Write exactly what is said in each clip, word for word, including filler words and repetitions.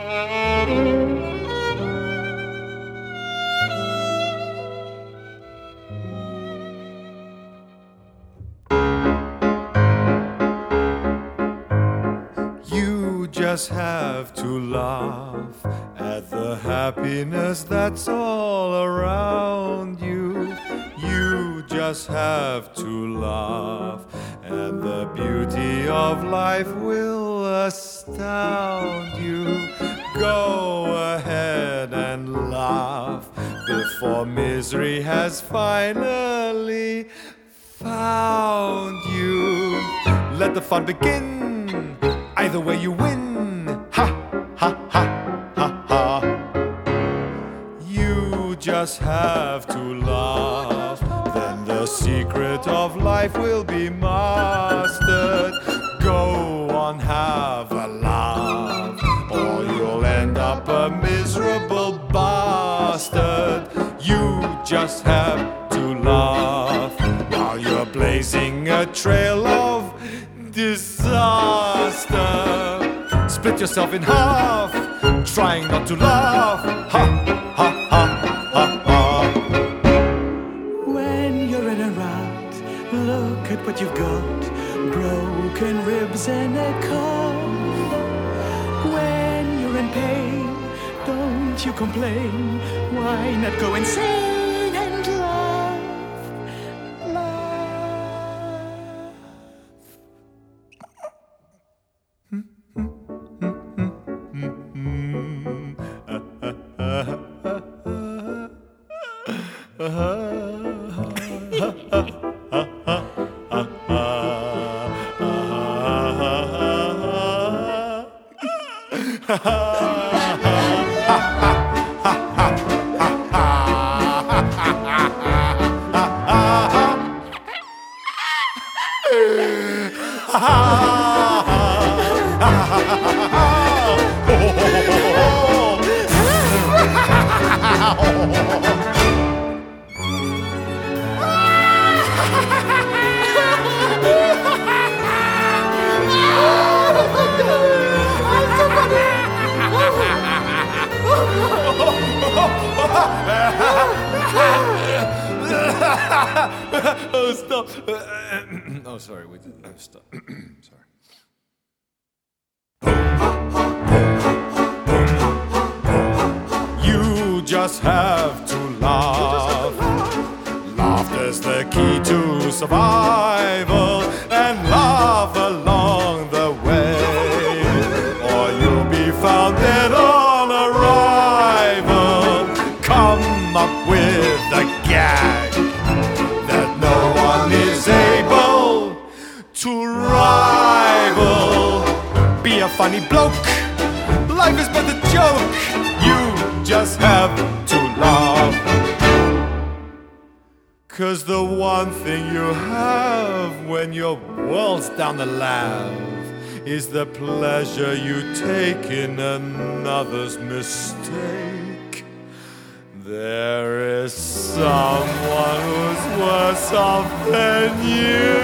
You just have to laugh at the happiness that's all around you. You just have to laugh, and the beauty of life will astound you. Go ahead and laugh before misery has finally found you. Let the fun begin. Either way you win. Ha, ha, ha, ha, ha. You just have to laugh, then the secret of life will be mastered. Go on, have a laugh, or you'll end up a miserable bastard. You just have to laugh while you're blazing a trail of disaster. Split yourself in half, trying not to laugh. Ha, ha, ha, ha, ha. When you're in a rut, look at what you've got. Broken ribs and a cough. When you're in pain, don't you complain. Why not go insane and laugh? Oh, stop. Oh, sorry. We did. Oh, stop. Sorry. You just have to laugh. Laughter's the key to survival, and laugh along the way, or you'll be found dead on arrival. Come up with a gag that no one is able to rival. Be a funny bloke. Life is but a joke. You just have to laugh. 'Cause the one thing you have when your world's down the laugh is the pleasure you take in another's mistake. There is someone who's worse off than you.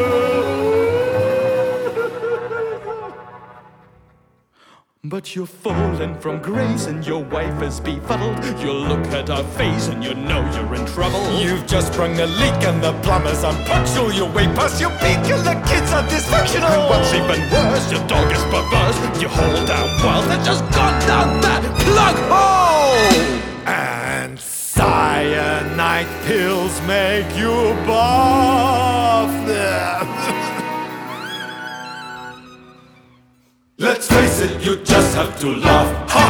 But you've fallen from grace and your wife is befuddled. You look at her face and you know you're in trouble. You've just sprung a leak and the plumber's unpunctual. You're way past your peak and the kids are dysfunctional. And what's even worse, your dog is perverse. You hold down wealth and just gone down that plug hole. And cyanide pills make you barf. Let's face it, you just have to laugh. Ha!